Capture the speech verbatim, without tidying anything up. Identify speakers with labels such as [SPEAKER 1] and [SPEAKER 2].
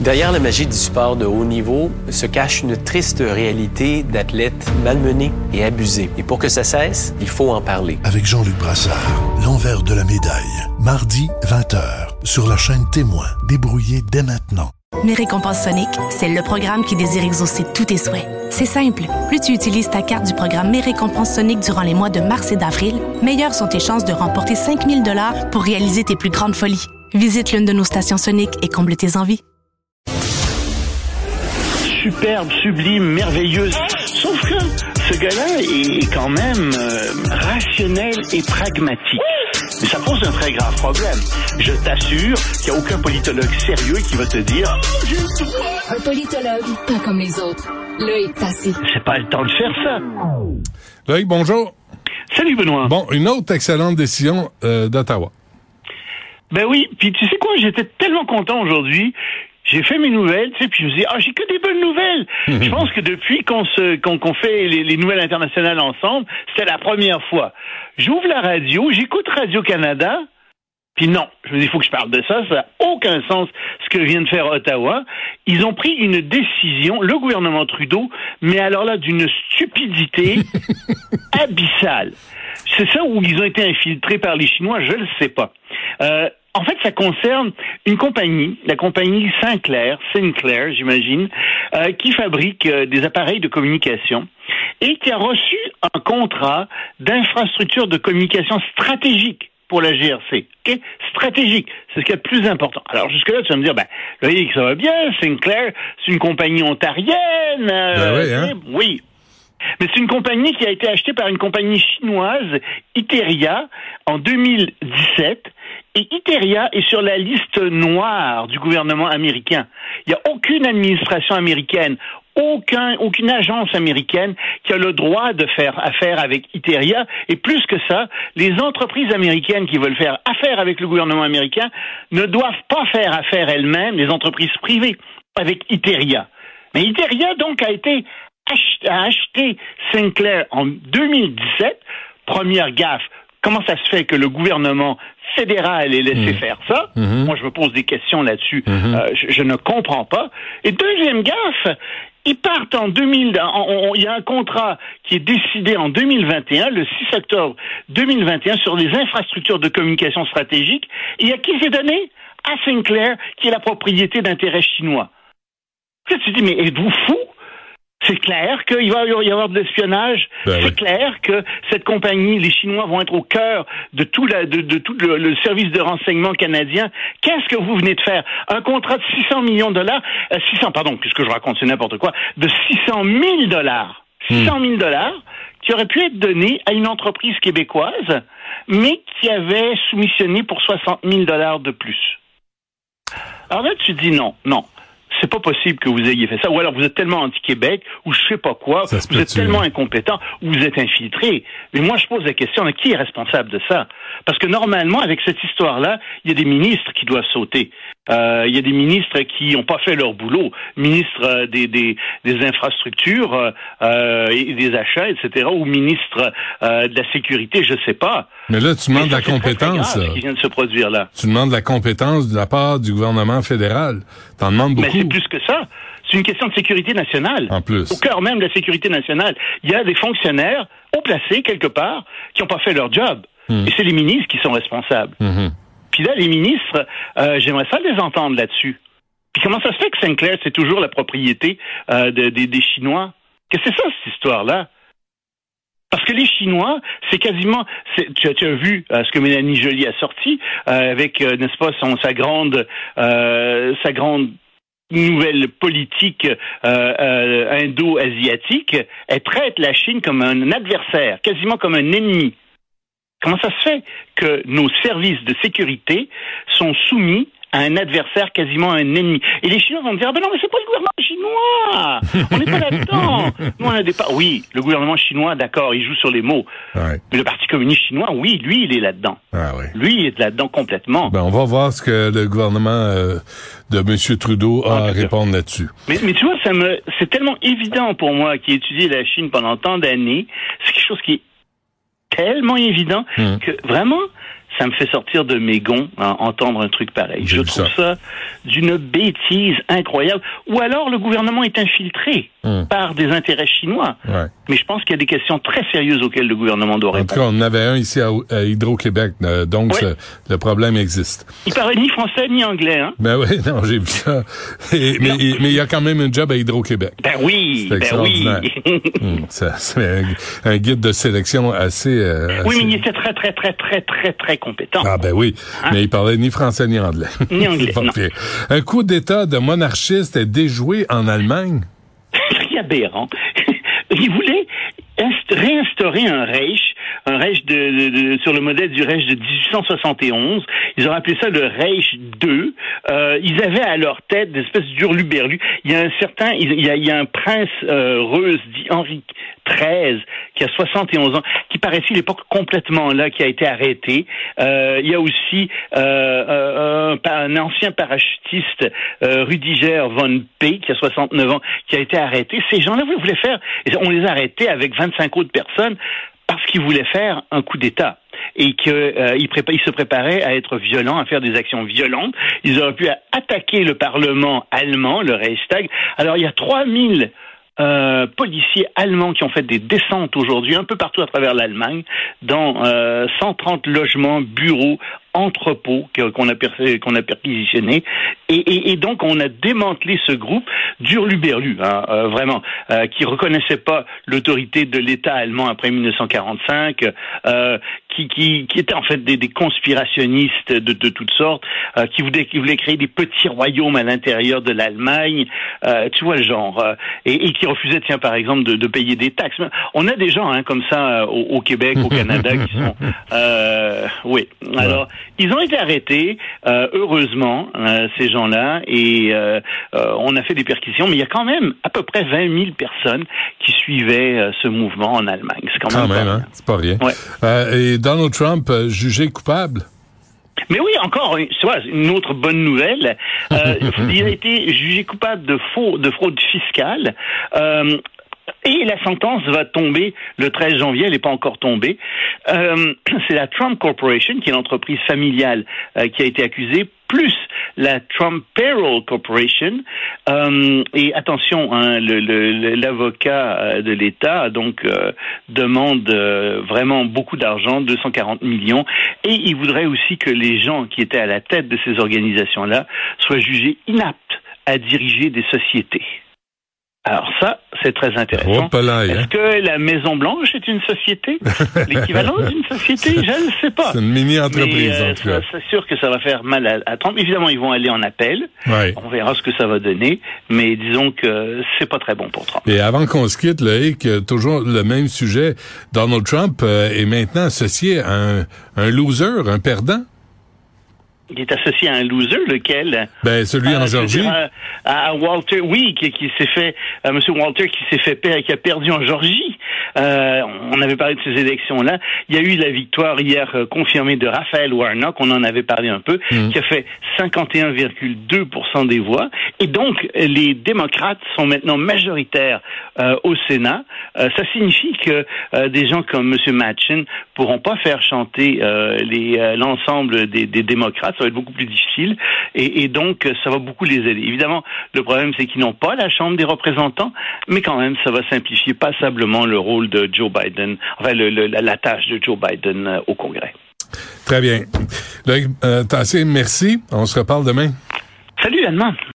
[SPEAKER 1] Derrière la magie du sport de haut niveau se cache une triste réalité d'athlètes malmenés et abusés. Et pour que ça cesse, il faut en parler.
[SPEAKER 2] Avec Jean-Luc Brassard, l'envers de la médaille. Mardi, vingt heures, sur la chaîne Témoin. Débrouillez dès maintenant.
[SPEAKER 3] Mes récompenses Sonic, c'est le programme qui désire exaucer tous tes souhaits. C'est simple. Plus tu utilises ta carte du programme Mes récompenses Sonic durant les mois de mars et d'avril, meilleures sont tes chances de remporter cinq mille dollars pour réaliser tes plus grandes folies. Visite l'une de nos stations Sonic et comble tes envies.
[SPEAKER 4] Superbe, sublime, merveilleuse. Sauf que ce gars-là est quand même euh, rationnel et pragmatique. Mais ça pose un très grave problème. Je t'assure qu'il n'y a aucun politologue sérieux qui va te dire
[SPEAKER 5] un politologue, pas comme les autres. Loïc Tassé.
[SPEAKER 4] C'est pas le temps de faire ça.
[SPEAKER 6] Loïc, bonjour.
[SPEAKER 4] Salut Benoît.
[SPEAKER 6] Bon, une autre excellente décision euh, d'Ottawa.
[SPEAKER 4] Ben oui, puis tu sais quoi, j'étais tellement content aujourd'hui. J'ai fait mes nouvelles, tu sais, puis je me suis dit, ah, j'ai que des bonnes nouvelles. Je pense que depuis qu'on se, qu'on, qu'on fait les, les nouvelles internationales ensemble, c'était la première fois. J'ouvre la radio, j'écoute Radio-Canada, puis non, je me dis, il faut que je parle de ça, ça n'a aucun sens ce que vient de faire Ottawa. Ils ont pris une décision, le gouvernement Trudeau, mais alors là, d'une stupidité abyssale. C'est ça où ils ont été infiltrés par les Chinois, je le sais pas. Euh, En fait, ça concerne une compagnie, la compagnie Sinclair, Sinclair, j'imagine, euh, qui fabrique euh, des appareils de communication et qui a reçu un contrat d'infrastructure de communication stratégique pour la G R C. Okay? Stratégique, c'est ce qui est le plus important. Alors jusque-là, tu vas me dire, ben, Loïc, ça va bien, Sinclair, c'est une compagnie ontarienne. Euh,
[SPEAKER 6] ben oui, hein?
[SPEAKER 4] Oui. Mais c'est une compagnie qui a été achetée par une compagnie chinoise, Iteria, en deux mille dix-sept. Et Iteria est sur la liste noire du gouvernement américain. Il n'y a aucune administration américaine, aucun, aucune agence américaine qui a le droit de faire affaire avec Iteria. Et plus que ça, les entreprises américaines qui veulent faire affaire avec le gouvernement américain ne doivent pas faire affaire elles-mêmes, les entreprises privées, avec Iteria. Mais Iteria, donc, a été a acheté Sinclair en deux mille dix-sept. Première gaffe. Comment ça se fait que le gouvernement fédéral ait laissé mmh. faire ça? Mmh. Moi, je me pose des questions là-dessus. Mmh. Euh, je, je ne comprends pas. Et deuxième gaffe, ils partent en deux mille... Il y a un contrat qui est décidé en deux mille vingt et un, le six octobre deux mille vingt et un, sur des infrastructures de communication stratégique. Et à qui c'est donné? À Sinclair, qui est la propriété d'intérêts chinois. Tu te dis, mais êtes-vous fous? C'est clair qu'il va y avoir de l'espionnage. Ben c'est oui. clair que cette compagnie, les Chinois vont être au cœur de tout, la, de, de tout le, le service de renseignement canadien. Qu'est-ce que vous venez de faire? Un contrat de six cents millions de dollars, euh, six cents, pardon, puisque je raconte, c'est n'importe quoi, de six cent mille dollars. six cent mille dollars qui aurait pu être donné à une entreprise québécoise, mais qui avait soumissionné pour soixante mille dollars de plus. Alors là, tu dis non, non. C'est pas possible que vous ayez fait ça. Ou alors vous êtes tellement anti-Québec, ou je sais pas quoi, vous êtes tellement incompétent, ou vous êtes infiltré. Mais moi, je pose la question, mais qui est responsable de ça? Parce que normalement, avec cette histoire-là, il y a des ministres qui doivent sauter. Euh, il y a des ministres qui n'ont pas fait leur boulot. Ministre euh, des, des, des infrastructures euh, et des achats, et cetera, ou ministre euh, de la sécurité, je sais pas.
[SPEAKER 6] Mais là, tu demandes la compétence.
[SPEAKER 4] Ce qui vient de se produire là.
[SPEAKER 6] Tu demandes la compétence de la part du gouvernement fédéral. T'en demandes beaucoup.
[SPEAKER 4] Mais c'est plus que ça. C'est une question de sécurité nationale.
[SPEAKER 6] En plus.
[SPEAKER 4] Au cœur même de la sécurité nationale. Il y a des fonctionnaires haut placés, quelque part, qui n'ont pas fait leur job. Mmh. Et c'est les ministres qui sont responsables. Mmh. Puis là, les ministres, euh, j'aimerais ça les entendre là-dessus. Puis comment ça se fait que Sinclair, c'est toujours la propriété euh, de, de, des Chinois? Qu'est-ce que c'est ça, cette histoire-là? Parce que les Chinois, c'est quasiment... C'est, tu, as, tu as vu euh, ce que Mélanie Joly a sorti, euh, avec, euh, n'est-ce pas, son, sa grande... Euh, sa grande nouvelle politique euh, euh, indo-asiatique. Elle traite la Chine comme un adversaire, quasiment comme un ennemi. Comment ça se fait que nos services de sécurité sont soumis à un adversaire, quasiment un ennemi? Et les Chinois vont me dire, ah ben non, mais c'est pas le gouvernement chinois! On n'est pas là-dedans! Nous, on a des pas... Oui, le gouvernement chinois, d'accord, il joue sur les mots. Ouais. Mais le Parti communiste chinois, oui, lui, il est là-dedans. Ah ouais. Lui, il est là-dedans complètement.
[SPEAKER 6] Ben, on va voir ce que le gouvernement euh, de M. Trudeau a ah, à répondre là-dessus.
[SPEAKER 4] Mais, mais tu vois, ça me, c'est tellement évident pour moi, qui ai étudié la Chine pendant tant d'années, c'est quelque chose qui est tellement évident mmh. que vraiment, ça me fait sortir de mes gonds, hein, entendre un truc pareil.
[SPEAKER 6] J'ai
[SPEAKER 4] Je trouve ça. ça d'une bêtise incroyable. Ou alors le gouvernement est infiltré hum. par des intérêts chinois.
[SPEAKER 6] Ouais.
[SPEAKER 4] Mais je pense qu'il y a des questions très sérieuses auxquelles le gouvernement doit répondre.
[SPEAKER 6] En tout cas, on en avait un ici à, à Hydro-Québec, euh, donc ouais. ce, le problème existe.
[SPEAKER 4] Il parlait ni français ni anglais, hein?
[SPEAKER 6] Ben oui, non, j'ai vu ça. Et, mais, et, mais il y a quand même un job à Hydro-Québec.
[SPEAKER 4] Ben oui,
[SPEAKER 6] c'est
[SPEAKER 4] ben oui.
[SPEAKER 6] hum, ça, c'est un, un guide de sélection assez, euh, assez...
[SPEAKER 4] Oui, mais il était très, très, très, très, très, très compétent.
[SPEAKER 6] Ah ben oui, hein? Mais il parlait ni français ni anglais.
[SPEAKER 4] Ni anglais, non.
[SPEAKER 6] Un coup d'État de monarchiste est déjoué en Allemagne?
[SPEAKER 4] C'est aberrant. Il voulait inst- réinstaurer un Reich, un Reich de, de, de, sur le modèle du Reich de dix-huit cent soixante et onze. Ils ont appelé ça le Reich deux. Euh, ils avaient à leur tête des espèces d'hurluberlus. Il y a un certain, il y a, il y a un prince euh, Reuss, dit Henri treize, qui a soixante et onze ans, qui paraissait à l'époque complètement là, qui a été arrêté. Euh, il y a aussi euh, euh, un, un ancien parachutiste, euh, Rüdiger von P, qui a soixante-neuf ans, qui a été arrêté. Ces gens-là voulaient faire, on les a arrêtés avec vingt-cinq autres personnes parce qu'ils voulaient faire un coup d'État et qu'ils euh, prépa- ils se préparaient à être violents, à faire des actions violentes. Ils auraient pu attaquer le Parlement allemand, le Reichstag. Alors il y a trois mille Euh, policiers allemands qui ont fait des descentes aujourd'hui un peu partout à travers l'Allemagne dans euh, cent trente logements, bureaux, entrepôts qu'on a, per- qu'on a perquisitionnés et, et, et donc on a démantelé ce groupe d'hurluberlus, hein, euh, vraiment, euh, qui reconnaissait pas l'autorité de l'État allemand après dix-neuf cent quarante-cinq, euh, qui, qui, qui étaient en fait des, des conspirationnistes de, de toutes sortes, euh, qui, voulaient, qui voulaient créer des petits royaumes à l'intérieur de l'Allemagne, euh, tu vois le genre, euh, et, et qui refusaient, tiens, par exemple, de, de payer des taxes. On a des gens hein, comme ça euh, au, au Québec, au Canada, qui sont... Euh, oui, alors... Ils ont été arrêtés, euh, heureusement, euh, ces gens-là, et euh, euh, on a fait des perquisitions, mais il y a quand même à peu près vingt mille personnes qui suivaient euh, ce mouvement en Allemagne. C'est quand même,
[SPEAKER 6] quand même
[SPEAKER 4] pas
[SPEAKER 6] hein?
[SPEAKER 4] rien.
[SPEAKER 6] C'est pas rien.
[SPEAKER 4] Ouais.
[SPEAKER 6] Euh, et Donald Trump, euh, jugé coupable?
[SPEAKER 4] Mais oui, encore, tu vois, une autre bonne nouvelle. Euh, il a été jugé coupable de faux, de fraude fiscale. Euh, Et la sentence va tomber le treize janvier, elle n'est pas encore tombée. Euh, c'est la Trump Corporation, qui est l'entreprise familiale euh, qui a été accusée, plus la Trump Payroll Corporation. Euh, et attention, hein, le, le, l'avocat de l'État donc euh, demande euh, vraiment beaucoup d'argent, deux cent quarante millions, et il voudrait aussi que les gens qui étaient à la tête de ces organisations-là soient jugés inaptes à diriger des sociétés. Alors ça, c'est très intéressant.
[SPEAKER 6] Oh, là,
[SPEAKER 4] Est-ce
[SPEAKER 6] hein?
[SPEAKER 4] que la Maison-Blanche est une société? L'équivalent d'une société? Je ne sais pas.
[SPEAKER 6] C'est une mini-entreprise,
[SPEAKER 4] Mais, euh,
[SPEAKER 6] en tout cas.
[SPEAKER 4] C'est sûr que ça va faire mal à, à Trump. Évidemment, ils vont aller en appel.
[SPEAKER 6] Ouais.
[SPEAKER 4] On verra ce que ça va donner. Mais disons que c'est pas très bon pour Trump.
[SPEAKER 6] Et avant qu'on se quitte, Loïc, toujours le même sujet. Donald Trump euh, est maintenant associé à un, un loser, un perdant.
[SPEAKER 4] Il est associé à un loser, lequel?
[SPEAKER 6] Ben, celui en
[SPEAKER 4] euh,
[SPEAKER 6] Georgie.
[SPEAKER 4] À, à Walter, oui, qui, qui s'est fait, euh, Monsieur Walter, qui s'est fait perdre, qui a perdu en Georgie. Euh, on avait parlé de ces élections-là. Il y a eu la victoire hier euh, confirmée de Raphaël Warnock, on en avait parlé un peu, mmh. qui a fait cinquante et un virgule deux pour cent des voix. Et donc, les démocrates sont maintenant majoritaires euh, au Sénat. Euh, ça signifie que euh, des gens comme Monsieur Manchin pourront pas faire chanter euh, les, euh, l'ensemble des, des démocrates. Ça va être beaucoup plus difficile. Et, et donc, ça va beaucoup les aider. Évidemment, le problème, c'est qu'ils n'ont pas la Chambre des représentants, mais quand même, ça va simplifier passablement le rôle de Joe Biden, enfin, le, le, la, la tâche de Joe Biden euh, au Congrès.
[SPEAKER 6] Très bien. Loïc euh, Tassé, merci. On se reparle demain.
[SPEAKER 4] Salut, Anne-Marie.